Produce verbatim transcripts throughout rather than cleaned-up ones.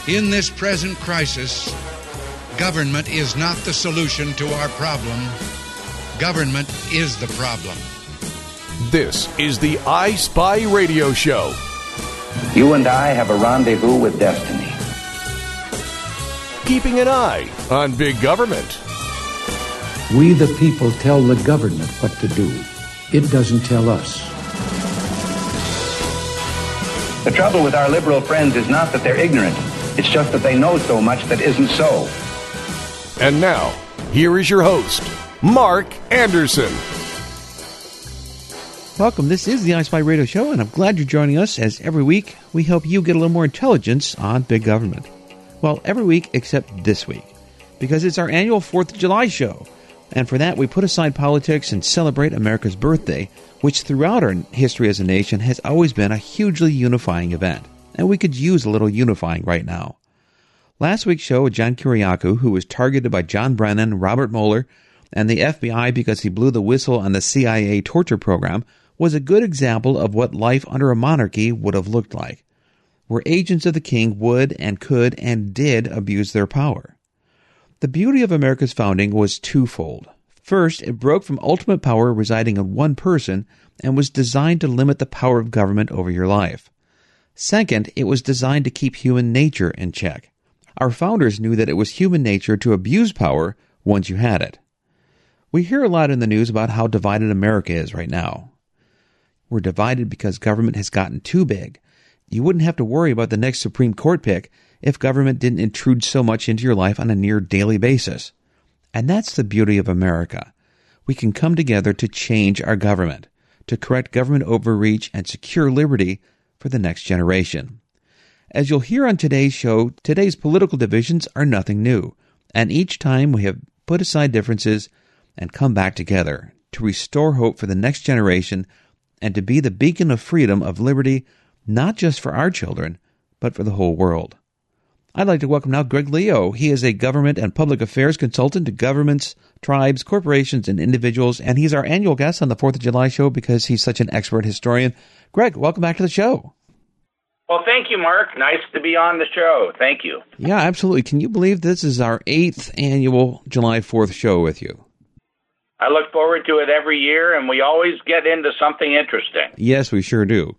In this present crisis, government is not the solution to our problem. Government is the problem. This is the I Spy Radio Show. You and I have a rendezvous with destiny. Keeping an eye on big government. We the people tell the government what to do. It doesn't tell us. The trouble with our liberal friends is not that they're ignorant. It's just that they know so much that isn't so. And now, here is your host, Mark Anderson. Welcome. This is the I Spy Radio Show, and I'm glad you're joining us, as every week we help you get a little more intelligence on big government. Well, every week except this week, because it's our annual fourth of July show. And for that, we put aside politics and celebrate America's birthday, which throughout our history as a nation has always been a hugely unifying event. And we could use a little unifying right now. Last week's show with John Kiriakou, who was targeted by John Brennan, Robert Mueller, and the F B I because he blew the whistle on the C I A torture program, was a good example of what life under a monarchy would have looked like, where agents of the king would and could and did abuse their power. The beauty of America's founding was twofold. First, it broke from ultimate power residing in one person and was designed to limit the power of government over your life. Second, it was designed to keep human nature in check. Our founders knew that it was human nature to abuse power once you had it. We hear a lot in the news about how divided America is right now. We're divided because government has gotten too big. You wouldn't have to worry about the next Supreme Court pick if government didn't intrude so much into your life on a near daily basis. And that's the beauty of America. We can come together to change our government, to correct government overreach and secure liberty for the next generation. As you'll hear on today's show, today's political divisions are nothing new, and each time we have put aside differences and come back together to restore hope for the next generation and to be the beacon of freedom, of liberty, not just for our children, but for the whole world. I'd like to welcome now Greg Leo. He is a government and public affairs consultant to governments, tribes, corporations, and individuals, and he's our annual guest on the fourth of July show because he's such an expert historian. Greg, welcome back to the show. Well, thank you, Mark. Nice to be on the show. Thank you. Yeah, absolutely. Can you believe this is our eighth annual July fourth show with you? I look forward to it every year, and we always get into something interesting. Yes, we sure do.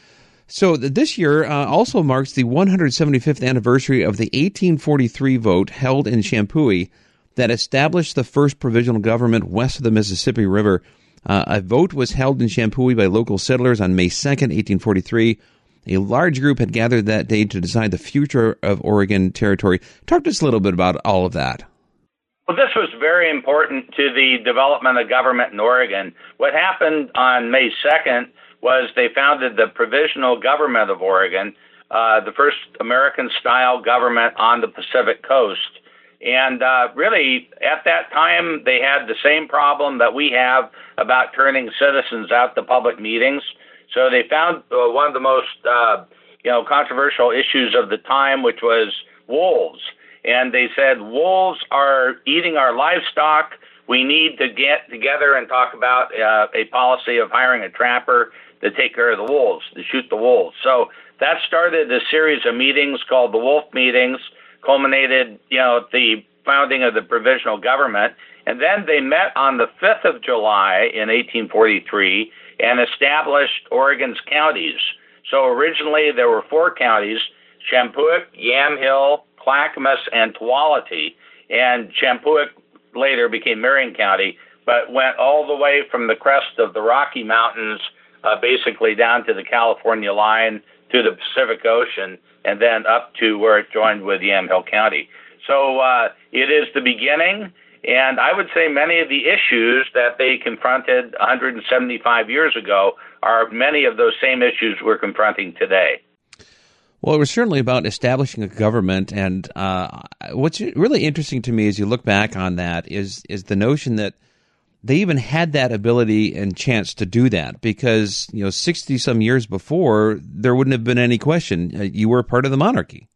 So this year uh, also marks the one hundred seventy-fifth anniversary of the eighteen forty-three vote held in Champoeg that established the first provisional government west of the Mississippi River. Uh, a vote was held in Champoeg by local settlers on May second, eighteen forty-three. A large group had gathered that day to decide the future of Oregon Territory. Talk to us a little bit about all of that. Well, this was very important to the development of government in Oregon. What happened on May second was they founded the Provisional Government of Oregon, uh, the first American-style government on the Pacific Coast. And uh, really, at that time, they had the same problem that we have about turning citizens out to public meetings. So they found uh, one of the most, uh, you know, controversial issues of the time, which was wolves. And they said, wolves are eating our livestock. We need to get together and talk about uh, a policy of hiring a trapper to take care of the wolves, to shoot the wolves. So that started a series of meetings called the Wolf Meetings, culminated, you know, at the founding of the provisional government. And then they met on the fifth of July in eighteen forty-three and established Oregon's counties. So originally there were four counties, Champoeg, Yamhill, Clackamas, and Tuolumne. And Champoeg later became Marion County, but went all the way from the crest of the Rocky Mountains Uh, basically down to the California line, to the Pacific Ocean, and then up to where it joined with Yamhill County. So uh, it is the beginning, and I would say many of the issues that they confronted one hundred seventy-five years ago are many of those same issues we're confronting today. Well, it was certainly about establishing a government, and uh, what's really interesting to me as you look back on that is is the notion that they even had that ability and chance to do that because, you know, sixty some years before, there wouldn't have been any question. You were part of the monarchy.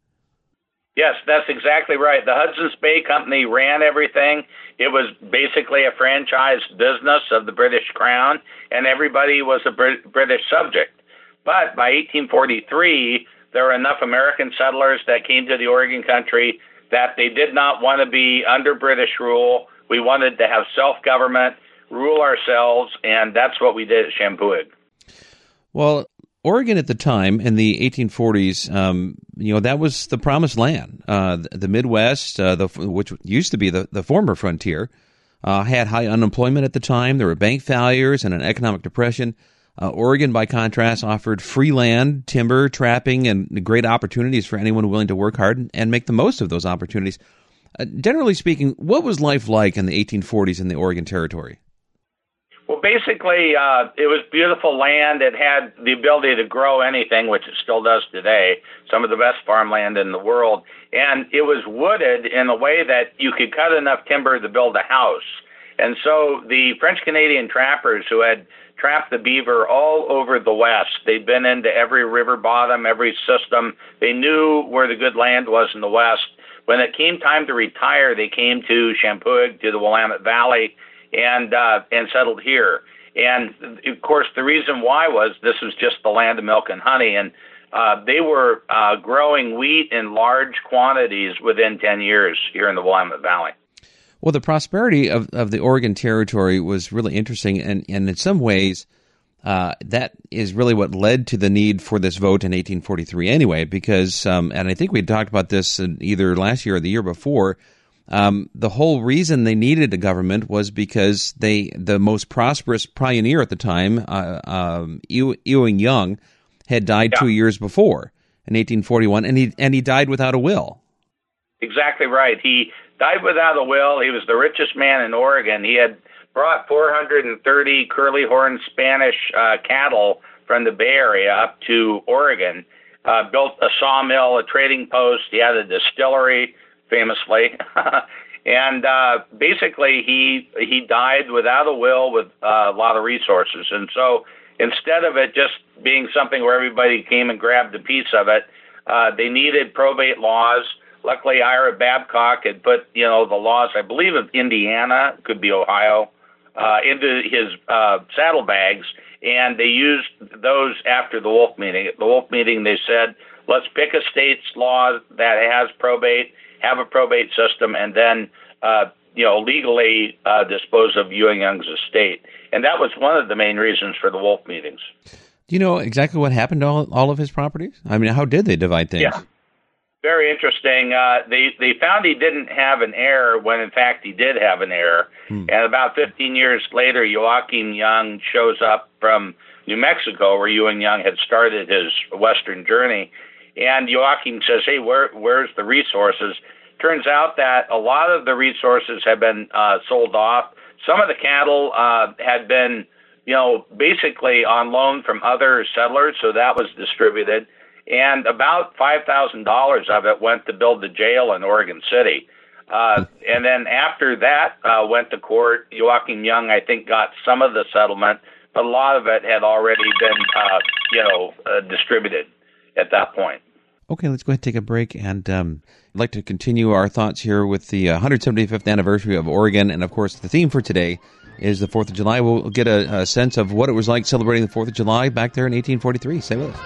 Yes, that's exactly right. The Hudson's Bay Company ran everything. It was basically a franchised business of the British Crown, and everybody was a Brit- British subject. But by eighteen forty-three, the there were enough American settlers that came to the Oregon country that they did not want to be under British rule. We wanted to have self-government, rule ourselves, and that's what we did at Champoeg. Well, Oregon at the time in the eighteen forties, um, you know, that was the promised land. Uh, the, the Midwest, uh, the, which used to be the, the former frontier, uh, had high unemployment at the time. There were bank failures and an economic depression. Uh, Oregon, by contrast, offered free land, timber, trapping, and great opportunities for anyone willing to work hard and, and make the most of those opportunities. Uh, generally speaking, what was life like in the eighteen forties in the Oregon Territory? Well, basically, uh, it was beautiful land. It had the ability to grow anything, which it still does today, some of the best farmland in the world. And it was wooded in a way that you could cut enough timber to build a house. And so the French-Canadian trappers who had trapped the beaver all over the West, they'd been into every river bottom, every system. They knew where the good land was in the West. When it came time to retire, they came to Champoeg, to the Willamette Valley, and uh, and settled here. And, of course, the reason why was this was just the land of milk and honey, and uh, they were uh, growing wheat in large quantities within ten years here in the Willamette Valley. Well, the prosperity of, of the Oregon Territory was really interesting, and, and in some ways, uh, that is really what led to the need for this vote in eighteen forty-three anyway, because, um, and I think we talked about this in either last year or the year before, Um, the whole reason they needed a government was because they, the most prosperous pioneer at the time, uh, um, Ewing Young, had died yeah. two years before in eighteen forty-one, and he and he died without a will. Exactly right. He died without a will. He was the richest man in Oregon. He had brought four hundred thirty curly-horned Spanish uh, cattle from the Bay Area up to Oregon, uh, built a sawmill, a trading post. He had a distillery, famously, and uh, basically he he died without a will with uh, a lot of resources. And so instead of it just being something where everybody came and grabbed a piece of it, uh, they needed probate laws. Luckily, Ira Babcock had put, you know, the laws, I believe of Indiana, could be Ohio, uh, into his uh, saddlebags, and they used those after the Wolf meeting. At the Wolf meeting, they said, let's pick a state's law that has probate, have a probate system, and then, uh, you know, legally uh, dispose of Ewing Young's estate. And that was one of the main reasons for the Wolf meetings. Do you know exactly what happened to all, all of his properties? I mean, how did they divide things? Yeah. Very interesting. Uh, they they found he didn't have an heir when, in fact, he did have an heir. Hmm. And about fifteen years later, Joachim Young shows up from New Mexico, where Ewing Young had started his western journey. And Joachim says, hey, where where's the resources? Turns out that a lot of the resources had been uh, sold off. Some of the cattle uh, had been, you know, basically on loan from other settlers, so that was distributed. And about five thousand dollars of it went to build the jail in Oregon City. Uh, and then after that uh, went to court. Joachim Young, I think, got some of the settlement, but a lot of it had already been, uh, you know, uh, distributed at that point. Okay, let's go ahead and take a break. And um, I'd like to continue our thoughts here with the uh, one hundred seventy-fifth anniversary of Oregon. And, of course, the theme for today is the fourth of July. We'll get a, a sense of what it was like celebrating the fourth of July back there in eighteen forty-three. Stay with us.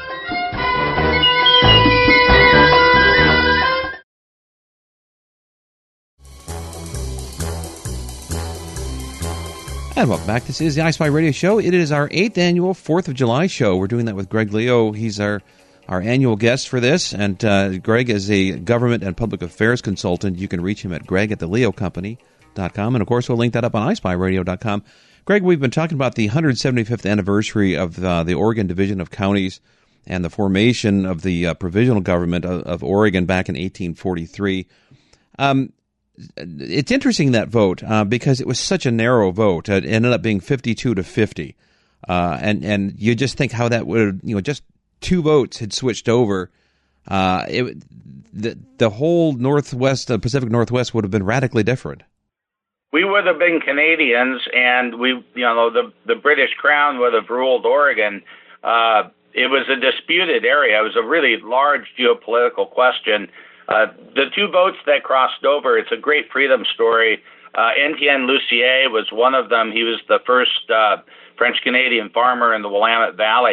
And welcome back. This is the I Spy Radio Show. It is our eighth annual fourth of July show. We're doing that with Greg Leo. He's our our annual guest for this. And uh, Greg is a government and public affairs consultant. You can reach him at greg at the leo company dot com. And, of course, we'll link that up on i spy radio dot com. Greg, we've been talking about the one hundred seventy-fifth anniversary of uh, the Oregon Division of Counties and the formation of the uh, provisional government of, of Oregon back in eighteen forty-three. Um It's interesting, that vote, uh, because it was such a narrow vote. It ended up being fifty-two to fifty. Uh, and, and you just think how that would, you know, just two votes had switched over. Uh, it, the, the whole Northwest, uh, Pacific Northwest would have been radically different. We would have been Canadians, and we, you know, the, the British Crown would have ruled Oregon. Uh, it was a disputed area. It was a really large geopolitical question. Uh, the two votes that crossed over, it's a great freedom story. Uh, Etienne Lucier was one of them. He was the first uh, French-Canadian farmer in the Willamette Valley.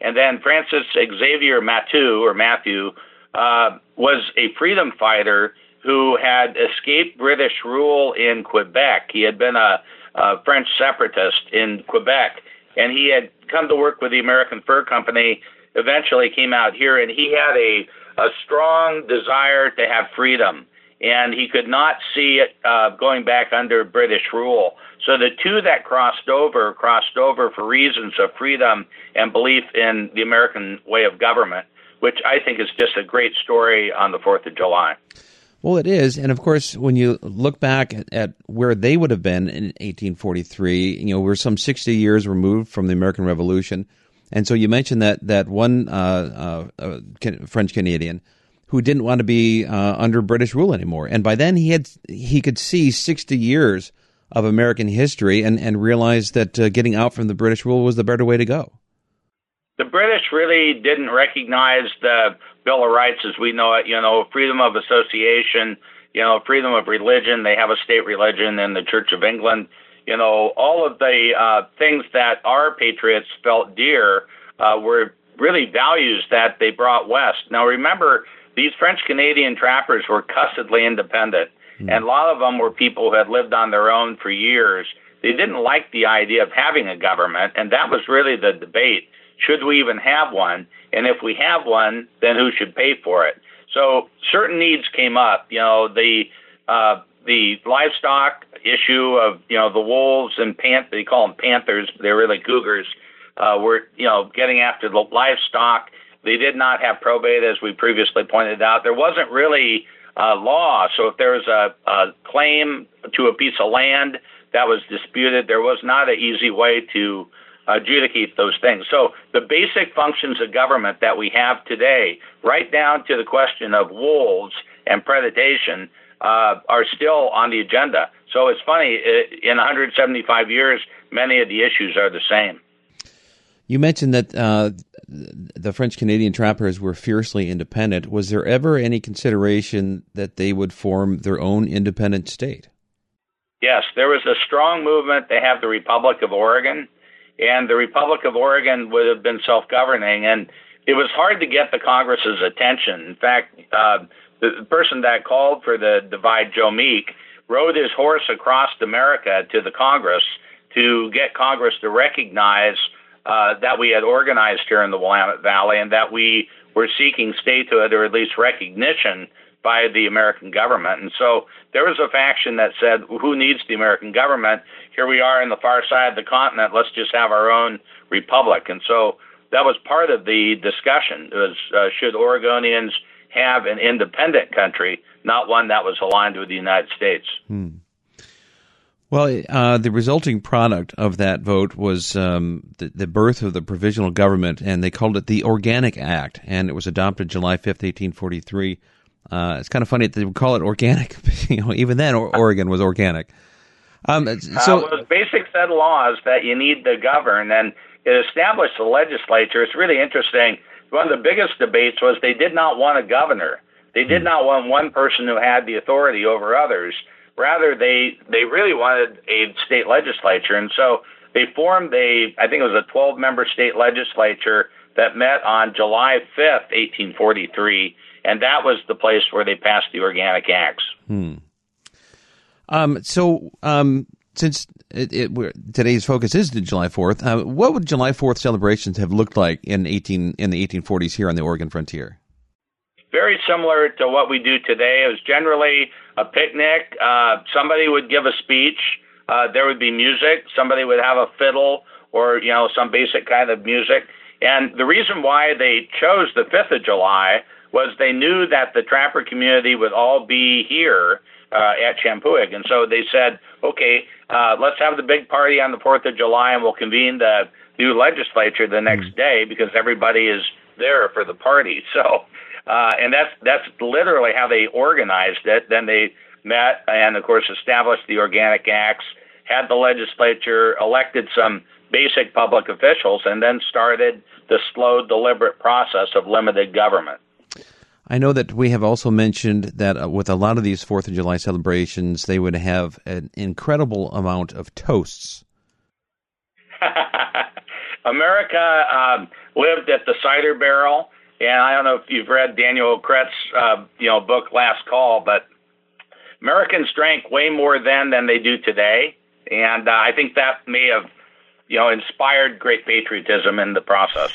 And then Francis Xavier Mathieu, or Matthew, uh, was a freedom fighter who had escaped British rule in Quebec. He had been a, a French separatist in Quebec, and he had come to work with the American Fur Company, eventually came out here, and he had a, a strong desire to have freedom, and he could not see it uh, going back under British rule. So the two that crossed over, crossed over for reasons of freedom and belief in the American way of government, which I think is just a great story on the fourth of July. Well, it is. And of course, when you look back at, at where they would have been in eighteen forty-three, you know, we're some sixty years removed from the American Revolution. And so you mentioned that, that one uh, uh, uh, French Canadian who didn't want to be uh, under British rule anymore. And by then he had he could see sixty years of American history and, and realized that uh, getting out from the British rule was the better way to go. The British really didn't recognize the Bill of Rights as we know it, you know, freedom of association, you know, freedom of religion. They have a state religion in the Church of England. You know, all of the uh, things that our patriots felt dear uh, were really values that they brought west. Now, remember, these French-Canadian trappers were cussedly independent, mm. and a lot of them were people who had lived on their own for years. They didn't like the idea of having a government, and that was really the debate. Should we even have one? And if we have one, then who should pay for it? So certain needs came up. You know, the uh, the livestock issue of, you know, the wolves and panth they call them panthers, but they're really cougars, uh, were, you know, getting after the livestock. They did not have probate, as we previously pointed out. There wasn't really uh, law. So if there was a, a claim to a piece of land that was disputed, there was not an easy way to adjudicate those things. So the basic functions of government that we have today, right down to the question of wolves and predation, uh, are still on the agenda. So it's funny, in one hundred seventy-five years, many of the issues are the same. You mentioned that uh, the French-Canadian trappers were fiercely independent. Was there ever any consideration that they would form their own independent state? Yes, there was a strong movement to have the Republic of Oregon, and the Republic of Oregon would have been self-governing, and it was hard to get the Congress's attention. In fact, uh, the person that called for the divide, Joe Meek, rode his horse across America to the Congress to get Congress to recognize uh, that we had organized here in the Willamette Valley and that we were seeking statehood, or at least recognition, by the American government. And so there was a faction that said, who needs the American government? Here we are in the far side of the continent. Let's just have our own republic. And so that was part of the discussion. It was, uh, should Oregonians have an independent country, not one that was aligned with the United States? Hmm. Well, uh, the resulting product of that vote was um, the, the birth of the provisional government, and they called it the Organic Act, and it was adopted July fifth, eighteen forty-three. Uh, it's kind of funny that they would call it organic. You know, even then, or- Oregon was organic. Um, so, uh, it was basic set of laws that you need to govern, and it established the legislature. It's really interesting. One of the biggest debates was they did not want a governor. They did not want one person who had the authority over others. Rather, they they really wanted a state legislature, and so they formed a, I think it was a twelve-member state legislature that met on July fifth, eighteen forty-three, and that was the place where they passed the Organic Acts. Hmm. Um, so, um, since it, it, we're, today's focus is the July fourth, uh, what would July fourth celebrations have looked like in eighteen in the eighteen forties here on the Oregon frontier? Very similar to what we do today. It was generally a picnic. Uh, somebody would give a speech. Uh, there would be music. Somebody would have a fiddle or, you know, some basic kind of music. And the reason why they chose the fifth of July was they knew that the trapper community would all be here uh, at Champoeg. And so they said, okay, uh, let's have the big party on the fourth of July, and we'll convene the new legislature the next mm. day because everybody is there for the party. So, uh, and that's that's literally how they organized it. Then they met and, of course, established the Organic Acts, had the legislature, elected some basic public officials, and then started the slow, deliberate process of limited government. I know that we have also mentioned that uh, with a lot of these fourth of July celebrations, they would have an incredible amount of toasts. America um, lived at the cider barrel, and I don't know if you've read Daniel Kretz, uh, you know, book Last Call, but Americans drank way more then than they do today, and uh, I think that may have, you know, inspired great patriotism in the process.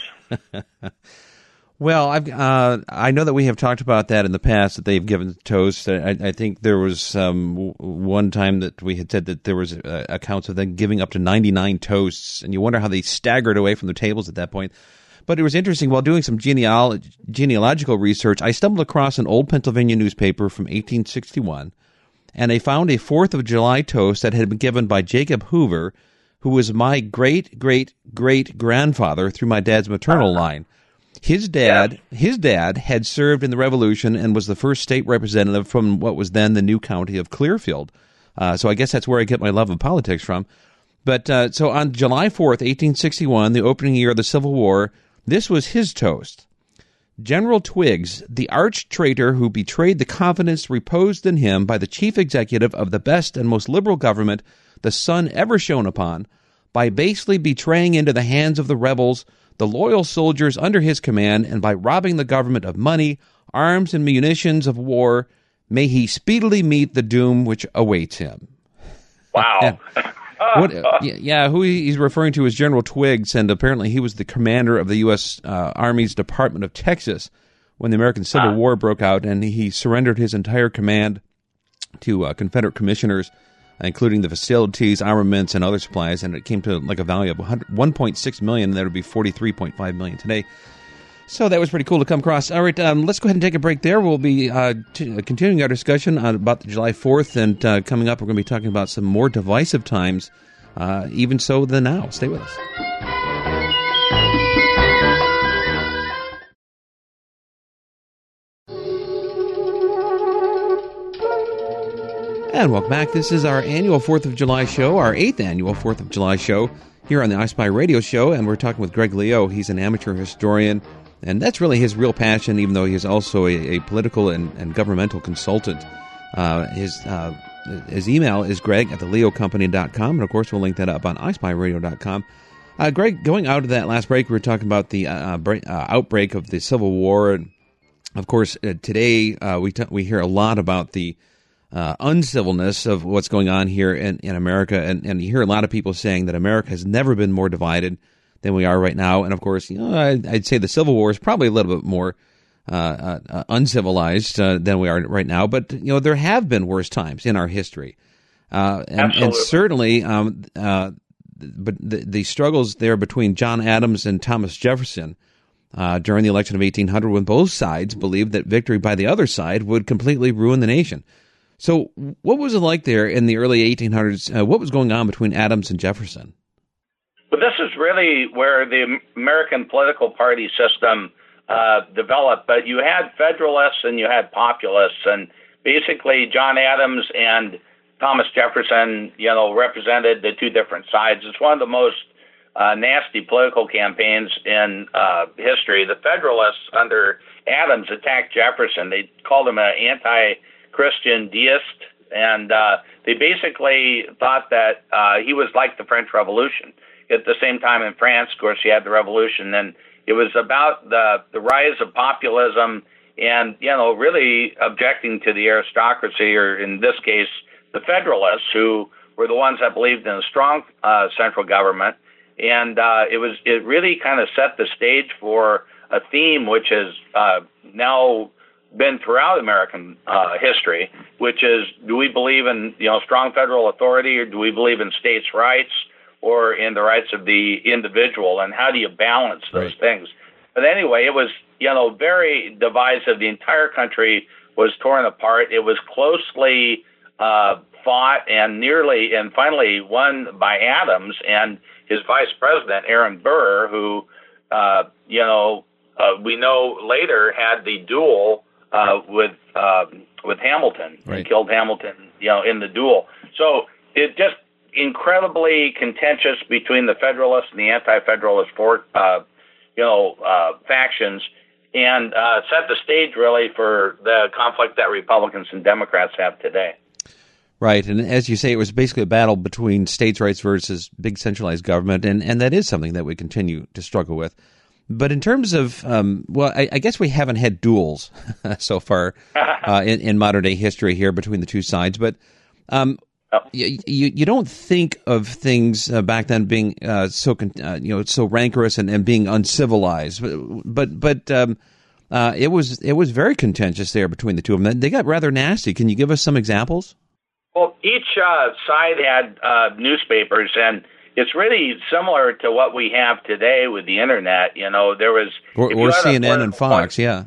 Well, I've, uh, I know that we have talked about that in the past, that they've given toast. I, I think there was um, one time that we had said that there was uh, accounts of them giving up to ninety-nine toasts, and you wonder how they staggered away from the tables at that point. But it was interesting, while doing some genealog- genealogical research, I stumbled across an old Pennsylvania newspaper from eighteen sixty-one, and I found a fourth of July toast that had been given by Jacob Hoover, who was my great-great-great-grandfather through my dad's maternal line. His dad, yeah. his dad had served in the Revolution and was the first state representative from what was then the new county of Clearfield. Uh, so I guess that's where I get my love of politics from. But uh, so on July fourth, eighteen sixty-one, the opening year of the Civil War, this was his toast. General Twiggs, the arch traitor who betrayed the confidence reposed in him by the chief executive of the best and most liberal government the sun ever shone upon, by basely betraying into the hands of the rebels the loyal soldiers under his command, and by robbing the government of money, arms, and munitions of war, may he speedily meet the doom which awaits him. Wow. What, yeah, who he's referring to is General Twiggs, and apparently he was the commander of the U S Uh, Army's Department of Texas when the American Civil uh. War broke out, and he surrendered his entire command to uh, Confederate commissioners, including the facilities, armaments, and other supplies, and it came to like a value of one point six million dollars, and that would be forty-three point five million dollars today. So that was pretty cool to come across. All right, um, let's go ahead and take a break there. We'll be uh, t- continuing our discussion on, about the July fourth, and uh, coming up, we're going to be talking about some more divisive times, uh, even so than now. Stay with us. And welcome back. This is our annual fourth of July show, our eighth annual fourth of July show here on the I Spy Radio Show, and we're talking with Greg Leo. He's an amateur historian, and that's really his real passion, even though he is also a, a political and, and governmental consultant. Uh, his uh, his email is greg at the leo company dot com, and of course we'll link that up on i spy radio dot com. Uh, Greg, going out of that last break, we were talking about the uh, break, uh, outbreak of the Civil War, and of course uh, today uh, we t- we hear a lot about the Uh, uncivilness of what's going on here in, in America, and, and you hear a lot of people saying that America has never been more divided than we are right now. And of course, you know, I, I'd say the Civil War is probably a little bit more uh, uh, uncivilized uh, than we are right now. But you know, there have been worse times in our history, uh, and, and certainly, um, uh, but the, the struggles there between John Adams and Thomas Jefferson uh, during the election of eighteen hundred, when both sides believed that victory by the other side would completely ruin the nation. So what was it like there in the early eighteen hundreds? Uh, what was going on between Adams and Jefferson? Well, this is really where the American political party system uh, developed. But you had Federalists and you had Populists, and basically John Adams and Thomas Jefferson, you know, represented the two different sides. It's one of the most uh, nasty political campaigns in uh, history. The Federalists under Adams attacked Jefferson. They called him an anti Christian deist, and uh, they basically thought that uh, he was like the French Revolution. At the same time in France, of course, you had the Revolution, and it was about the, the rise of populism and, you know, really objecting to the aristocracy, or in this case, the Federalists, who were the ones that believed in a strong uh, central government. And uh, it was it really kind of set the stage for a theme which is uh, now been throughout American uh, history, which is, do we believe in, you know, strong federal authority, or do we believe in states' rights, or in the rights of the individual, and how do you balance those right. things? But anyway, it was, you know, very divisive. The entire country was torn apart. It was closely uh, fought and nearly and finally won by Adams and his vice president, Aaron Burr, who, uh, you know, uh, we know later had the duel Uh, with uh, with Hamilton, right. and killed Hamilton, you know, in the duel. So it just incredibly contentious between the Federalists and the anti-Federalist, for, uh, you know, uh, factions, and uh, set the stage really for the conflict that Republicans and Democrats have today. Right, and as you say, it was basically a battle between states' rights versus big centralized government, and, and that is something that we continue to struggle with. But in terms of, um, well, I, I guess we haven't had duels so far uh, in, in modern-day history here between the two sides, but um, oh. you, you you don't think of things uh, back then being uh, so uh, you know so rancorous and, and being uncivilized, but but um, uh, it was it was very contentious there between the two of them. They got rather nasty. Can you give us some examples? Well, each uh, side had uh, newspapers, and it's really similar to what we have today with the internet. You know, there was or, or C N N and Fox, point, yeah,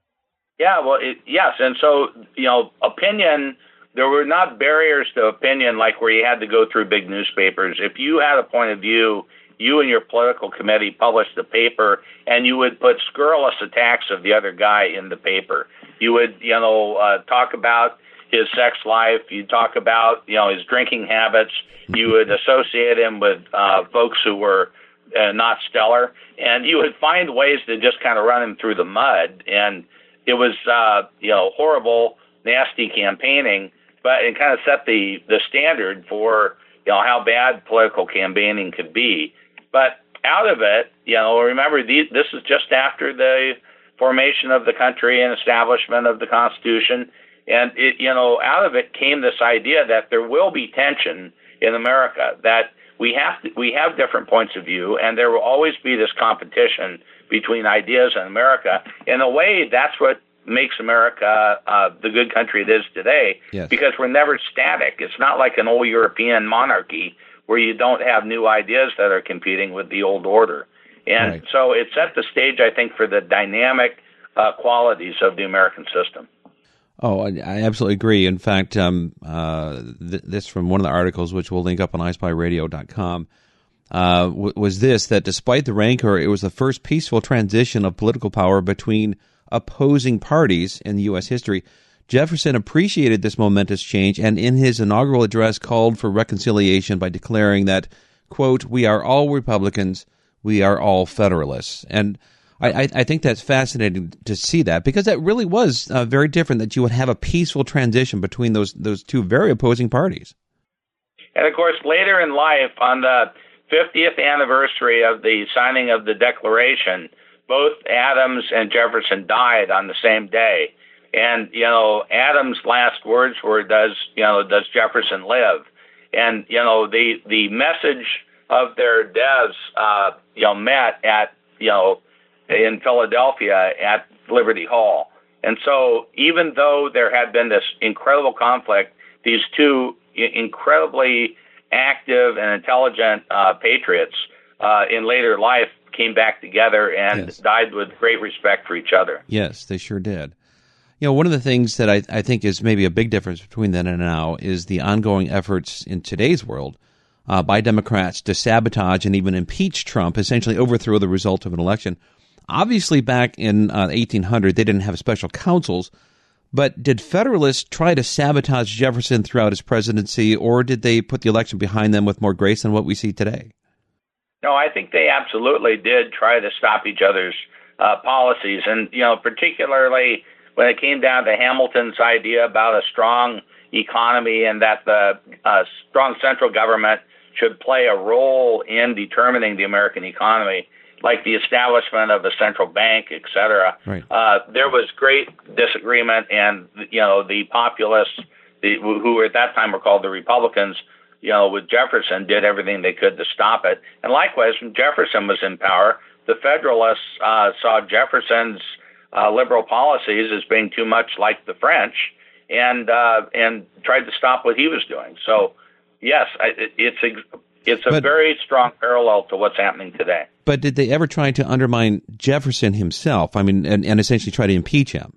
yeah. Well, it, yes, and so you know, opinion. There were not barriers to opinion like where you had to go through big newspapers. If you had a point of view, you and your political committee published a paper, and you would put scurrilous attacks of the other guy in the paper. You would, you know, uh, talk about his sex life, you talk about, you know, his drinking habits, you would associate him with uh, folks who were uh, not stellar, and you would find ways to just kind of run him through the mud. And it was, uh, you know, horrible, nasty campaigning, but it kind of set the, the standard for, you know, how bad political campaigning could be. But out of it, you know, remember, the, this is just after the formation of the country and establishment of the Constitution. And, it, you know, out of it came this idea that there will be tension in America, that we have to, we have different points of view, and there will always be this competition between ideas in America. In a way, that's what makes America uh, the good country it is today, yes. because we're never static. It's not like an old European monarchy where you don't have new ideas that are competing with the old order. And right. so it set the stage, I think, for the dynamic uh, qualities of the American system. Oh, I, I absolutely agree. In fact, um, uh, th- this from one of the articles, which we'll link up on i spy radio dot com, uh, w- was this, that despite the rancor, it was the first peaceful transition of political power between opposing parties in U S history. Jefferson appreciated this momentous change, and in his inaugural address called for reconciliation by declaring that, quote, "We are all Republicans, we are all Federalists." And I, I think that's fascinating to see that, because that really was uh, very different, that you would have a peaceful transition between those those two very opposing parties. And, of course, later in life, on the fiftieth anniversary of the signing of the Declaration, both Adams and Jefferson died on the same day. And, you know, Adams' last words were, does, you know, does Jefferson live? And, you know, the, the message of their deaths, uh, you know, met at, you know, in Philadelphia at Liberty Hall. And so even though there had been this incredible conflict, these two incredibly active and intelligent uh, patriots uh, in later life came back together and yes. died with great respect for each other. Yes, they sure did. You know, one of the things that I, I think is maybe a big difference between then and now is the ongoing efforts in today's world uh, by Democrats to sabotage and even impeach Trump, essentially overthrow the result of an election. Obviously, back in uh, eighteen hundred, they didn't have special counsels, but did Federalists try to sabotage Jefferson throughout his presidency, or did they put the election behind them with more grace than what we see today? No, I think they absolutely did try to stop each other's uh, policies, and, you know, particularly when it came down to Hamilton's idea about a strong economy and that the uh, strong central government should play a role in determining the American economy, like the establishment of a central bank, et cetera. Right. Uh, there was great disagreement, and, you know, the populists, the, who at that time were called the Republicans, you know, with Jefferson, did everything they could to stop it. And likewise, when Jefferson was in power, the Federalists uh, saw Jefferson's uh, liberal policies as being too much like the French, and uh, and tried to stop what he was doing. So, yes, it's it's a but, very strong parallel to what's happening today. But did they ever try to undermine Jefferson himself? I mean, and, and essentially try to impeach him?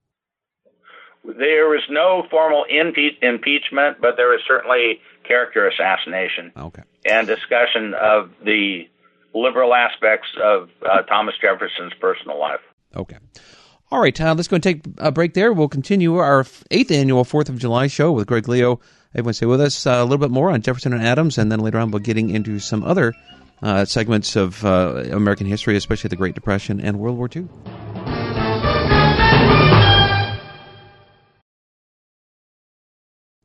There was no formal impe- impeachment, but there was certainly character assassination. Okay. And discussion of the liberal aspects of uh, Thomas Jefferson's personal life. Okay. All right, uh, let's go and take a break there. We'll continue our eighth annual fourth of July show with Greg Leo. Everyone stay with us uh, a little bit more on Jefferson and Adams, and then later on we'll be getting into some other uh, segments of uh, American history, especially the Great Depression and World War Two.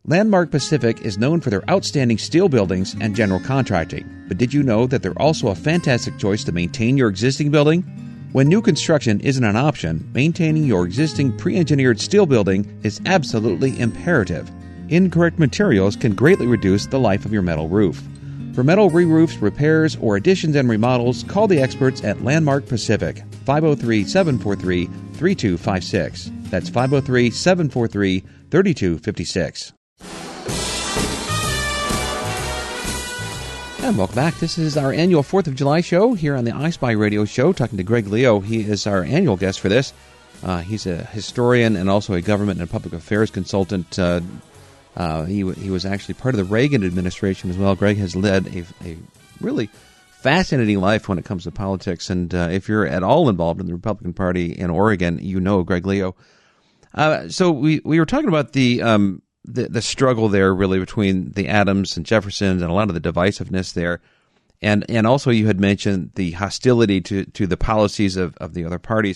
Landmark Pacific is known for their outstanding steel buildings and general contracting, but did you know that they're also a fantastic choice to maintain your existing building? When new construction isn't an option, maintaining your existing pre-engineered steel building is absolutely imperative. Incorrect materials can greatly reduce the life of your metal roof. For metal re-roofs, repairs, or additions and remodels, call the experts at Landmark Pacific, five oh three, seven four three, three two five six. That's five oh three, seven four three, three two five six. And welcome back. This is our annual fourth of July show here on the I Spy Radio Show, talking to Greg Leo. He is our annual guest for this. Uh, he's a historian and also a government and public affairs consultant. Uh, uh, he he was actually part of the Reagan administration as well. Greg has led a, a really fascinating life when it comes to politics. And uh, if you're at all involved in the Republican Party in Oregon, you know Greg Leo. Uh, so we, we were talking about the... Um, The, the struggle there really between the Adams and Jefferson and a lot of the divisiveness there. And and also you had mentioned the hostility to, to the policies of, of the other parties.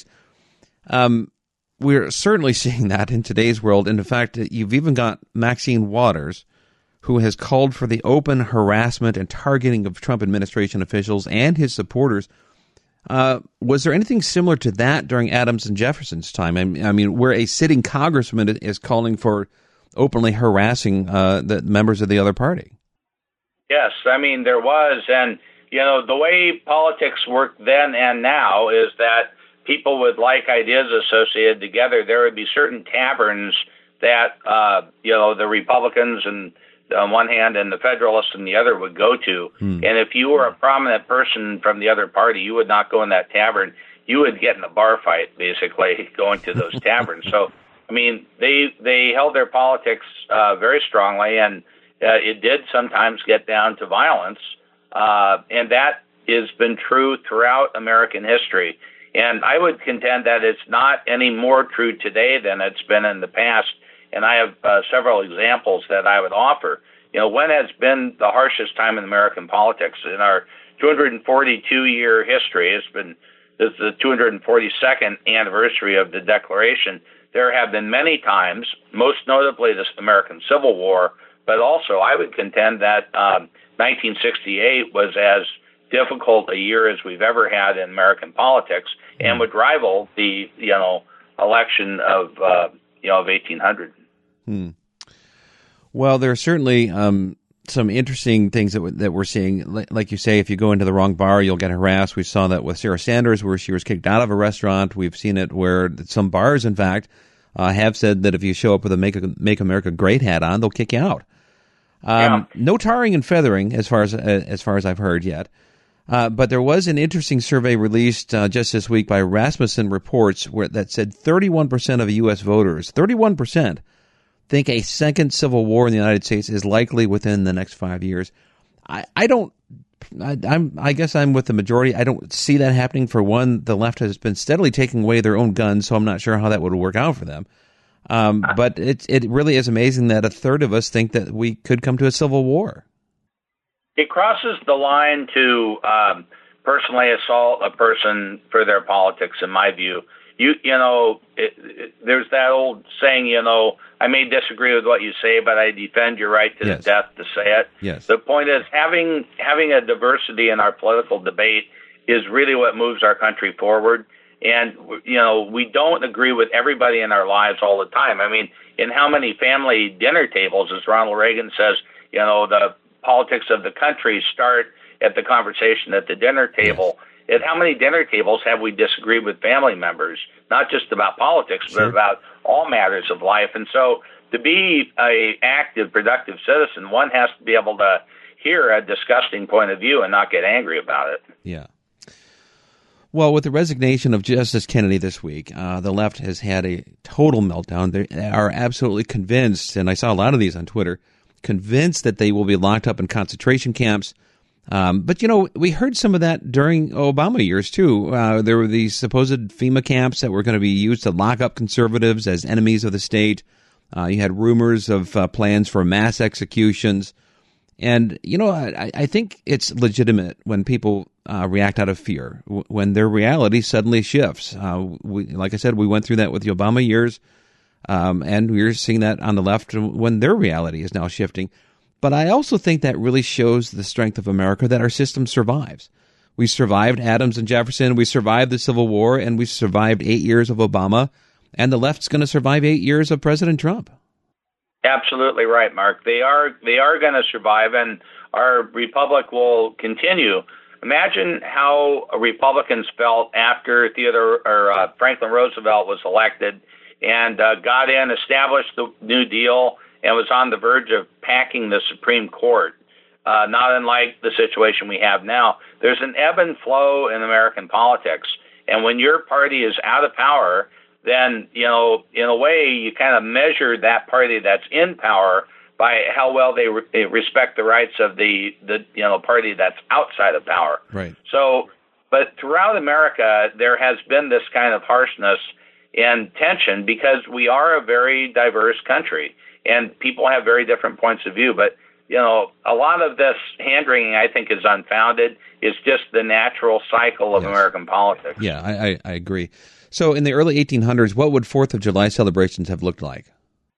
Um, we're certainly seeing that in today's world. And in fact, you've even got Maxine Waters, who has called for the open harassment and targeting of Trump administration officials and his supporters. Uh, was there anything similar to that during Adams and Jefferson's time? I mean, I mean where a sitting congressman is calling for openly harassing uh, the members of the other party? Yes, I mean, there was. And, you know, the way politics worked then and now is that people with like ideas associated together, there would be certain taverns that, uh, you know, the Republicans and on one hand and the Federalists on the other would go to. Hmm. And if you were a prominent person from the other party, you would not go in that tavern. You would get in a bar fight, basically, going to those taverns. So, I mean, they they held their politics uh, very strongly, and uh, it did sometimes get down to violence, uh, and that has been true throughout American history. And I would contend that it's not any more true today than it's been in the past, and I have uh, several examples that I would offer. You know, when has been the harshest time in American politics? In our two hundred forty-two year history, it's been this is the two hundred forty-second anniversary of the Declaration. There have been many times, most notably the American Civil War, but also I would contend that um, nineteen sixty-eight was as difficult a year as we've ever had in American politics, and would rival the you know election of uh, you know of eighteen hundred. Hmm. Well, there are certainly um, some interesting things that w- that we're seeing. Like you say, if you go into the wrong bar, you'll get harassed. We saw that with Sarah Sanders, where she was kicked out of a restaurant. We've seen it where some bars, in fact, Uh, have said that if you show up with a Make, Make America Great hat on, they'll kick you out. Um, yeah. No tarring and feathering, as far as uh, as far as I've heard yet. Uh, but there was an interesting survey released uh, just this week by Rasmussen Reports where that said thirty-one percent of U S voters, thirty-one percent, think a second civil war in the United States is likely within the next five years. I, I don't. I, I'm. I guess I'm with the majority. I don't see that happening. For one, the left has been steadily taking away their own guns, so I'm not sure how that would work out for them. Um, but it it really is amazing that a third of us think that we could come to a civil war. It crosses the line to um, personally assault a person for their politics, in my view. You you know, it, it, there's that old saying, you know, I may disagree with what you say, but I defend your right to yes. the death to say it. Yes. The point is, having having a diversity in our political debate is really what moves our country forward. And, you know, we don't agree with everybody in our lives all the time. I mean, in how many family dinner tables, as Ronald Reagan says, you know, the politics of the country start at the conversation at the dinner table. Yes. At how many dinner tables have we disagreed with family members, not just about politics, sure. but about all matters of life? And so to be a active, productive citizen, one has to be able to hear a disgusting point of view and not get angry about it. Yeah. Well, with the resignation of Justice Kennedy this week, uh, the left has had a total meltdown. They are absolutely convinced, and I saw a lot of these on Twitter, convinced that they will be locked up in concentration camps. Um, but, you know, we heard some of that during Obama years, too. Uh, there were these supposed FEMA camps that were going to be used to lock up conservatives as enemies of the state. Uh, you had rumors of uh, plans for mass executions. And, you know, I, I think it's legitimate when people uh, react out of fear, w- when their reality suddenly shifts. Uh, we, like I said, we went through that with the Obama years. Um, and we're seeing that on the left when their reality is now shifting. But I also think that really shows the strength of America, that our system survives. We survived Adams and Jefferson, we survived the Civil War, and we survived eight years of Obama, and the left's going to survive eight years of President Trump. Absolutely right, Mark. They are they are going to survive, and our republic will continue. Imagine how Republicans felt after Theodore or uh, Franklin Roosevelt was elected and uh, got in, established the New Deal, and was on the verge of packing the Supreme Court. Uh, not unlike the situation we have now. There's an ebb and flow in American politics, and when your party is out of power, then, you know, in a way, you kind of measure that party that's in power by how well they, re- they respect the rights of the, the, you know, party that's outside of power. Right. So, but throughout America, there has been this kind of harshness and tension because we are a very diverse country, and people have very different points of view. But you know, a lot of this hand-wringing, I think, is unfounded. It's just the natural cycle of yes. American politics. Yeah, I, I, I agree. So in the early eighteen hundreds, what would fourth of July celebrations have looked like?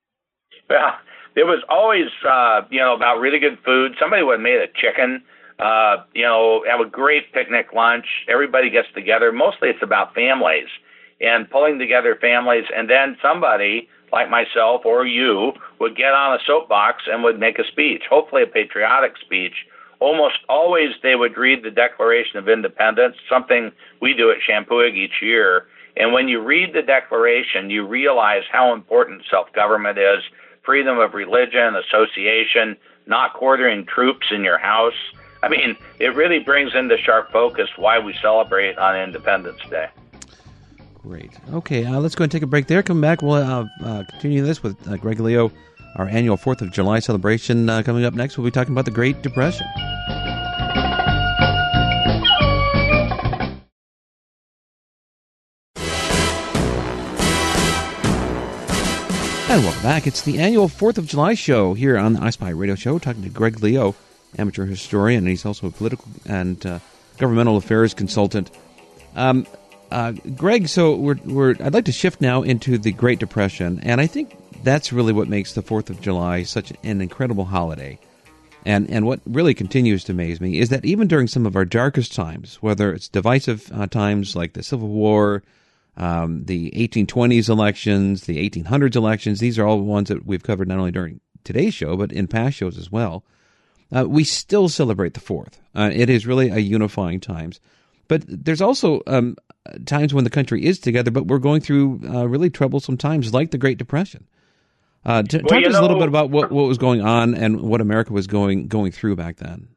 Well, it was always, uh, you know, about really good food. Somebody would have made a chicken, uh, you know, have a great picnic lunch. Everybody gets together. Mostly it's about families and pulling together families. And then somebody like myself or you would get on a soapbox and would make a speech, hopefully a patriotic speech. Almost always they would read the Declaration of Independence, something we do at Champoeg each year. And when you read the Declaration, you realize how important self-government is, freedom of religion, association, not quartering troops in your house. I mean, it really brings into sharp focus why we celebrate on Independence Day. Great. Okay, uh, let's go and take a break there. Come back. We'll uh, uh, continue this with uh, Greg Leo, our annual fourth of July celebration. Uh, coming up next, we'll be talking about the Great Depression. And welcome back. It's the annual fourth of July show here on the I Spy Radio Show, talking to Greg Leo, amateur historian, and he's also a political and uh, governmental affairs consultant. Um Uh, Greg, so we're, we're, I'd like to shift now into the Great Depression, and I think that's really what makes the fourth of July such an incredible holiday. And and what really continues to amaze me is that even during some of our darkest times, whether it's divisive uh, times like the Civil War, um, the eighteen twenties elections, the eighteen hundreds elections, these are all ones that we've covered not only during today's show, but in past shows as well, uh, we still celebrate the fourth. Uh, it is really a unifying times. But there's also um, times when the country is together, but we're going through uh, really troublesome times like the Great Depression. Uh, t- well, talk to us know, a little bit about what, what was going on and what America was going going through back then.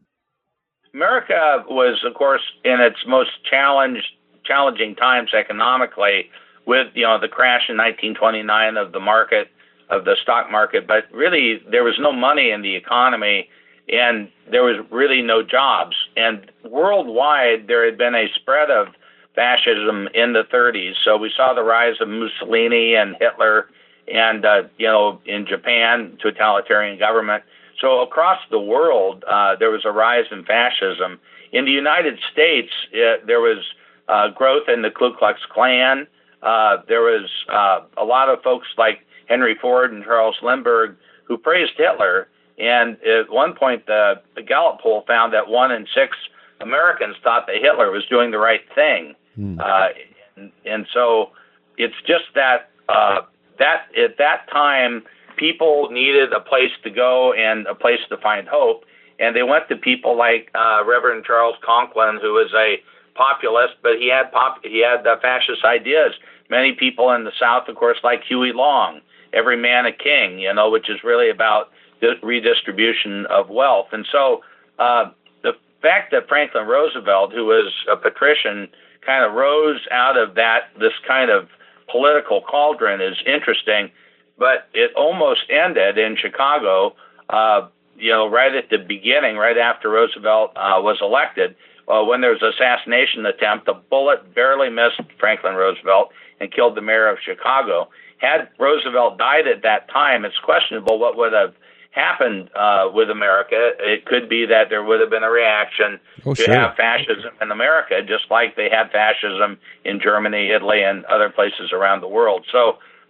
America was, of course, in its most challenged, challenging times economically with, you know, the crash in nineteen twenty-nine of the market, of the stock market. But really, there was no money in the economy, and there was really no jobs. And worldwide, there had been a spread of fascism in the thirties. So we saw the rise of Mussolini and Hitler, and, uh, you know, in Japan, totalitarian government. So across the world, uh, there was a rise in fascism. In the United States, it, there was uh, growth in the Ku Klux Klan. Uh, there was uh, a lot of folks like Henry Ford and Charles Lindbergh who praised Hitler. And at one point, the, the Gallup poll found that one in six Americans thought that Hitler was doing the right thing. Mm. Uh, and, and so it's just that uh, that at that time, people needed a place to go and a place to find hope. And they went to people like uh, Reverend Charles Conklin, who was a populist, but he had pop, he had uh, fascist ideas. Many people in the South, of course, like Huey Long, every man a king, you know, which is really about the redistribution of wealth. And so uh, the fact that Franklin Roosevelt, who was a patrician, kind of rose out of that, this kind of political cauldron is interesting, but it almost ended in Chicago, uh, you know, right at the beginning, right after Roosevelt uh, was elected, uh, when there was an assassination attempt. A bullet barely missed Franklin Roosevelt and killed the mayor of Chicago. Had Roosevelt died at that time, it's questionable what would have happened uh, with America. It could be that there would have been a reaction oh, to sure. have fascism in America, just like they had fascism in Germany, Italy, and other places around the world. So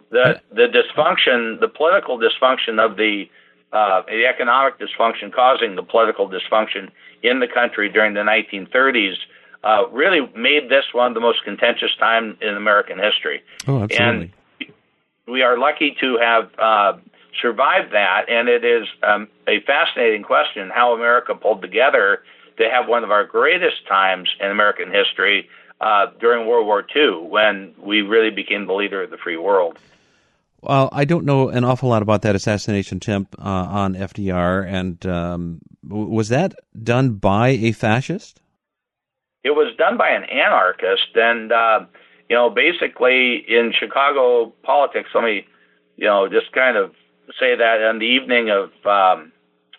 The the dysfunction, the political dysfunction of the uh, the economic dysfunction causing the political dysfunction in the country during the nineteen thirties uh, really made this one of the most contentious time in American history. Oh, absolutely. And we are lucky to have uh, survived that, and it is um, a fascinating question how America pulled together to have one of our greatest times in American history uh, during World War Two, when we really became the leader of the free world. Well, I don't know an awful lot about that assassination attempt uh, on F D R, and um, was that done by a fascist? It was done by an anarchist, and uh, you know, basically in Chicago politics, let me, you know, just kind of say that on the evening of, um,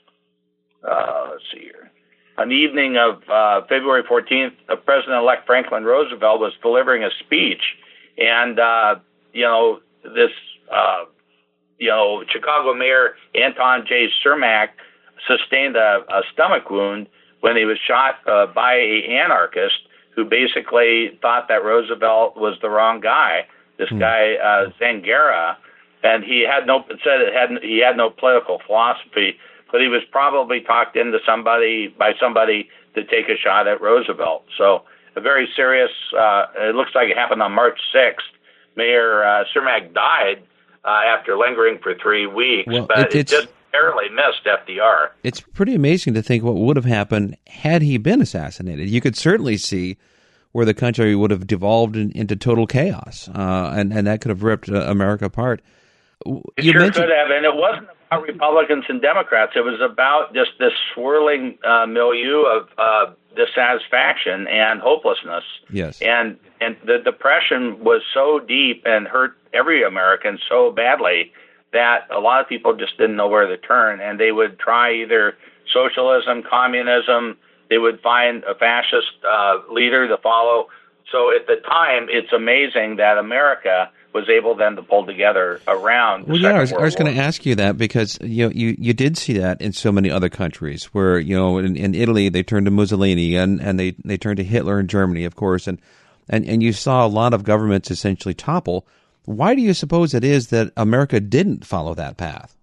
uh, let's see here, on the evening of uh, February fourteenth, uh, President-elect Franklin Roosevelt was delivering a speech, and uh, you know, this. Uh, you know, Chicago Mayor Anton J. Cermak sustained a, a stomach wound when he was shot uh, by an anarchist who basically thought that Roosevelt was the wrong guy. This mm. guy uh, Zangara, and he had no said it had he had no political philosophy, but he was probably talked into somebody by somebody to take a shot at Roosevelt. So a very serious. Uh, it looks like it happened on March sixth. Mayor uh, Cermak died. Uh, after lingering for three weeks, well, but it, it just barely missed F D R. It's pretty amazing to think what would have happened had he been assassinated. You could certainly see where the country would have devolved in, into total chaos, uh, and, and that could have ripped uh, America apart. It you sure mentioned- could have, and it wasn't about Republicans and Democrats. It was about just this swirling uh, milieu of uh, dissatisfaction and hopelessness. Yes. And and the Depression was so deep and hurt every American so badly that a lot of people just didn't know where to turn, and they would try either socialism, communism. They would find a fascist uh, leader to follow. So at the time, it's amazing that America was able then to pull together around the well, Second yeah, I was, World I was going to War. ask you that because you know you, you did see that in so many other countries where you know in, in Italy they turned to Mussolini and, and they, they turned to Hitler in Germany, of course, and, and and you saw a lot of governments essentially topple. Why do you suppose it is that America didn't follow that path?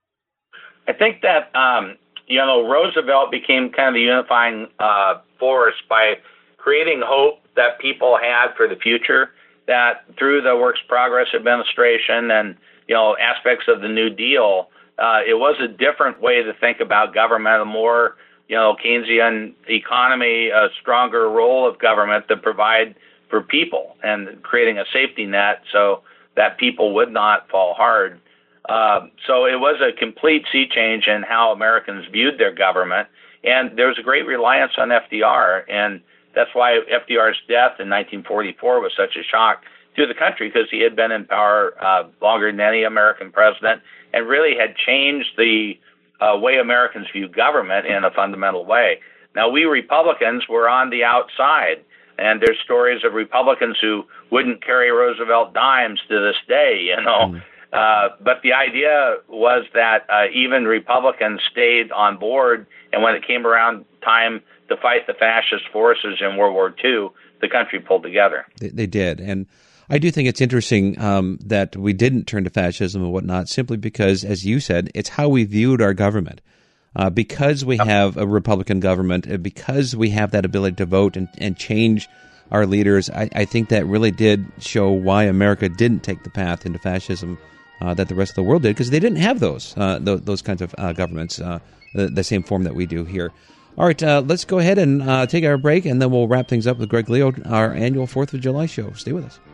I think that um, you know Roosevelt became kind of the unifying uh, force by creating hope that people had for the future. That through the Works Progress Administration and, you know, aspects of the New Deal, uh, it was a different way to think about government, a more, you know, Keynesian economy, a stronger role of government to provide for people and creating a safety net so that people would not fall hard. Uh, so it was a complete sea change in how Americans viewed their government. And there was a great reliance on F D R, and that's why F D R's death in nineteen forty-four was such a shock to the country, because he had been in power uh, longer than any American president and really had changed the uh, way Americans view government in a fundamental way. Now, we Republicans were on the outside, and there's stories of Republicans who wouldn't carry Roosevelt dimes to this day, you know. Mm. Uh, but the idea was that uh, even Republicans stayed on board, and when it came around time to fight the fascist forces in World War Two, the country pulled together. They, they did. And I do think it's interesting um, that we didn't turn to fascism and whatnot, simply because, as you said, it's how we viewed our government. Uh, because we have a Republican government, and because we have that ability to vote and, and change our leaders, I, I think that really did show why America didn't take the path into fascism uh, that the rest of the world did, because they didn't have those uh, th- those kinds of uh, governments, uh, the, the same form that we do here. All right, uh, let's go ahead and uh, take our break, and then we'll wrap things up with Greg Leo, our annual fourth of July show. Stay with us.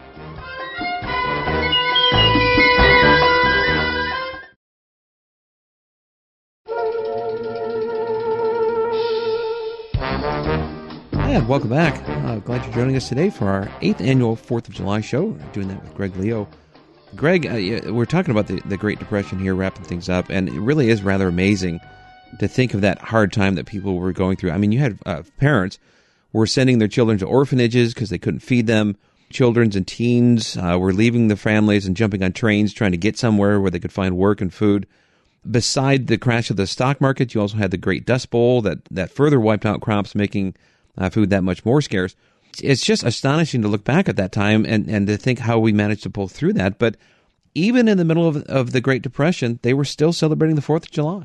And welcome back. Uh, glad you're joining us today for our eighth annual fourth of July show. We're doing that with Greg Leo. Greg, uh, we're talking about the, the Great Depression here, wrapping things up, and it really is rather amazing to think of that hard time that people were going through. I mean, you had uh, parents were sending their children to orphanages because they couldn't feed them. Children and teens uh, were leaving their families and jumping on trains trying to get somewhere where they could find work and food. Beside the crash of the stock market, you also had the Great Dust Bowl that, that further wiped out crops, making uh, food that much more scarce. It's just astonishing to look back at that time and, and to think how we managed to pull through that. But even in the middle of, of the Great Depression, they were still celebrating the fourth of July.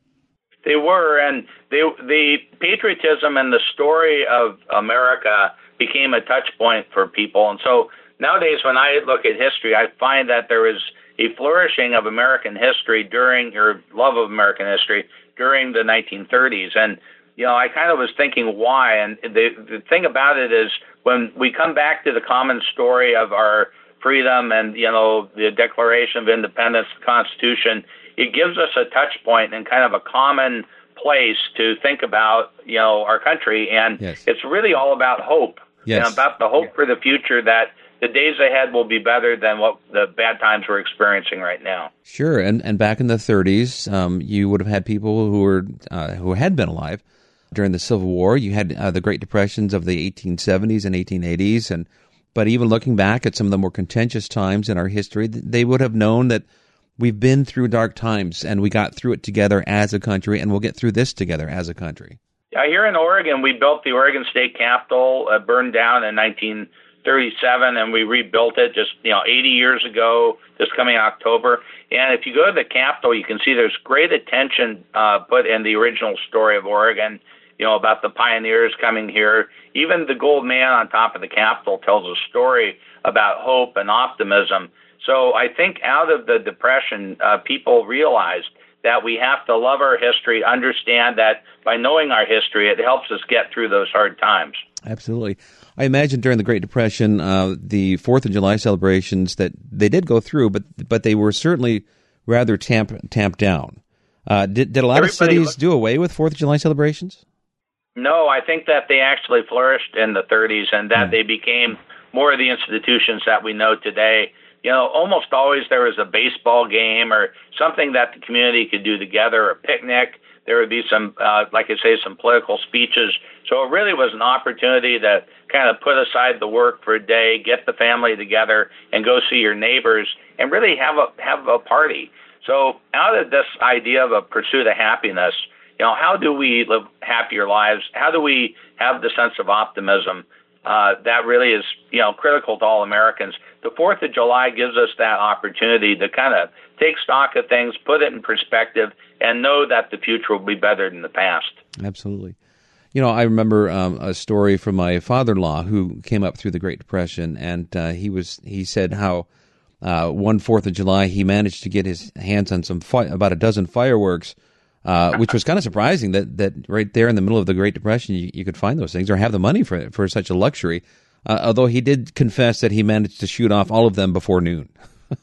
They were, and they, the patriotism and the story of America became a touch point for people. And so nowadays, when I look at history, I find that there is a flourishing of American history during, or love of American history during the nineteen thirties. And, you know, I kind of was thinking why. And the, the thing about it is when we come back to the common story of our freedom and, you know, the Declaration of Independence, the Constitution, it gives us a touch point and kind of a common place to think about, you know, our country. And yes. It's really all about hope. Yes. And about the hope for the future that the days ahead will be better than what the bad times we're experiencing right now. Sure, and and back in the thirties, um, you would have had people who were uh, who had been alive during the Civil War. You had uh, the Great Depressions of the eighteen seventies and eighteen eighties, and but even looking back at some of the more contentious times in our history, they would have known that we've been through dark times and we got through it together as a country, and we'll get through this together as a country. Yeah, here in Oregon, we built the Oregon State Capitol, uh, burned down in nineteen thirty-seven, and we rebuilt it just, you know, eighty years ago, this coming October. And if you go to the Capitol, you can see there's great attention uh, put in the original story of Oregon, you know, about the pioneers coming here. Even the gold man on top of the Capitol tells a story about hope and optimism. So I think out of the Depression, uh, people realized that we have to love our history, understand that by knowing our history, it helps us get through those hard times. Absolutely. I imagine during the Great Depression, uh, the fourth of July celebrations that they did go through, but but they were certainly rather tamp, tamped down. Uh, did, did a lot Everybody of cities looked- do away with fourth of July celebrations? No, I think that they actually flourished in the thirties and that mm. they became more of the institutions that we know today. You know, almost always there was a baseball game or something that the community could do together, a picnic. There would be some, uh, like I say, some political speeches. So it really was an opportunity to kind of put aside the work for a day, get the family together, and go see your neighbors and really have a have a party. So out of this idea of a pursuit of happiness, you know, how do we live happier lives? How do we have the sense of optimism? Uh, that really is, you know, critical to all Americans. The fourth of July gives us that opportunity to kind of take stock of things, put it in perspective, and know that the future will be better than the past. Absolutely. You know, I remember um, a story from my father-in-law who came up through the Great Depression, and uh, he was he said how uh, one fourth of July he managed to get his hands on some fi- about a dozen fireworks, uh, which was kind of surprising that, that right there in the middle of the Great Depression you, you could find those things or have the money for for such a luxury. Uh, although he did confess that he managed to shoot off all of them before noon.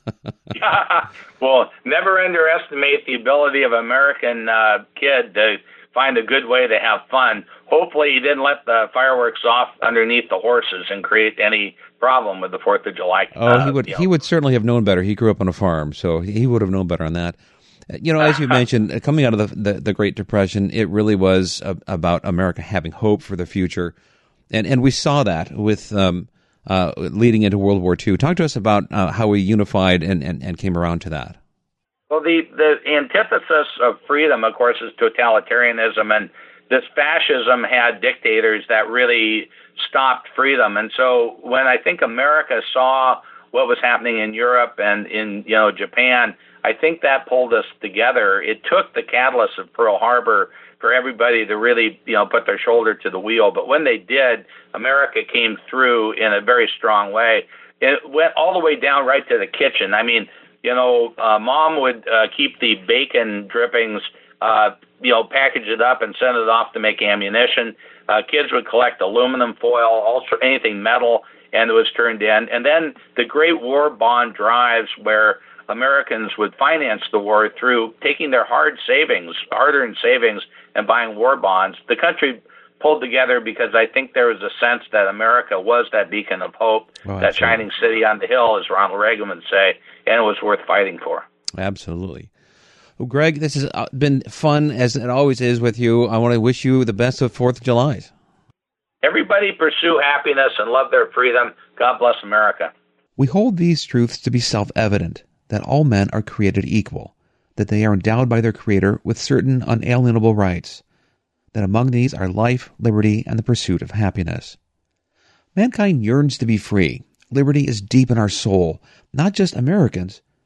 Well, never underestimate the ability of an American uh, kid to find a good way to have fun. Hopefully he didn't let the fireworks off underneath the horses and create any problem with the fourth of July. Oh, uh, he would you know. he would certainly have known better. He grew up on a farm, so he would have known better on that. You know, as you mentioned, coming out of the, the, the Great Depression, it really was a, about America having hope for the future. And and we saw that with um, uh, leading into World War Two. Talk to us about uh, how we unified and, and, and came around to that. Well, the, the antithesis of freedom, of course, is totalitarianism. And this fascism had dictators that really stopped freedom. And so when I think America saw what was happening in Europe and in, you know, Japan, I think that pulled us together. It took the catalyst of Pearl Harbor for everybody to really, you know, put their shoulder to the wheel. But when they did, America came through in a very strong way. It went all the way down right to the kitchen. I mean, you know, uh, Mom would uh, keep the bacon drippings, uh, you know, package it up and send it off to make ammunition. Uh, kids would collect aluminum foil, also anything metal, and it was turned in. And then the great war bond drives where Americans would finance the war through taking their hard savings, hard-earned savings, and buying war bonds. The country pulled together because I think there was a sense that America was that beacon of hope, oh, that shining city on the hill, as Ronald Reagan would say, and it was worth fighting for. Absolutely. Well, Greg, this has been fun, as it always is with you. I want to wish you the best of fourth of July. Everybody pursue happiness and love their freedom. God bless America. We hold these truths to be self-evident, that all men are created equal, that they are endowed by their Creator with certain unalienable rights, that among these are life, liberty, and the pursuit of happiness. Mankind yearns to be free. Liberty is deep in our soul, not just Americans,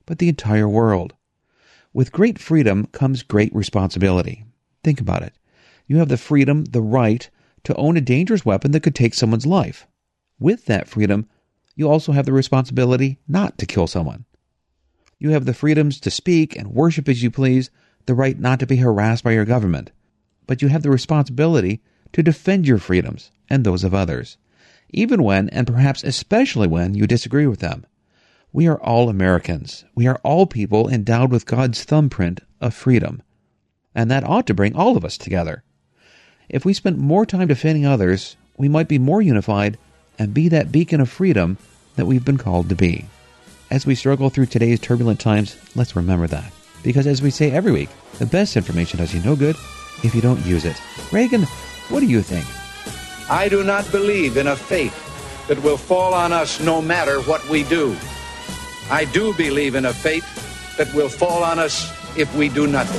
but the entire world. With great freedom comes great responsibility. Think about it. You have the freedom, the right, to own a dangerous weapon that could take someone's life. With that freedom, you also have the responsibility not to kill someone. You have the freedoms to speak and worship as you please, the right not to be harassed by your government. But you have the responsibility to defend your freedoms and those of others, even when, and perhaps especially when, you disagree with them. We are all Americans. We are all people endowed with God's thumbprint of freedom. And that ought to bring all of us together. If we spent more time defending others, we might be more unified and be that beacon of freedom that we've been called to be. As we struggle through today's turbulent times, let's remember that. Because as we say every week, the best information does you no good if you don't use it. Reagan, what do you think? I do not believe in a fate that will fall on us no matter what we do. I do believe in a fate that will fall on us if we do nothing.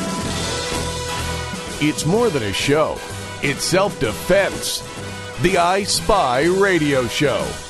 It's more than a show. It's self-defense. The I Spy Radio Show.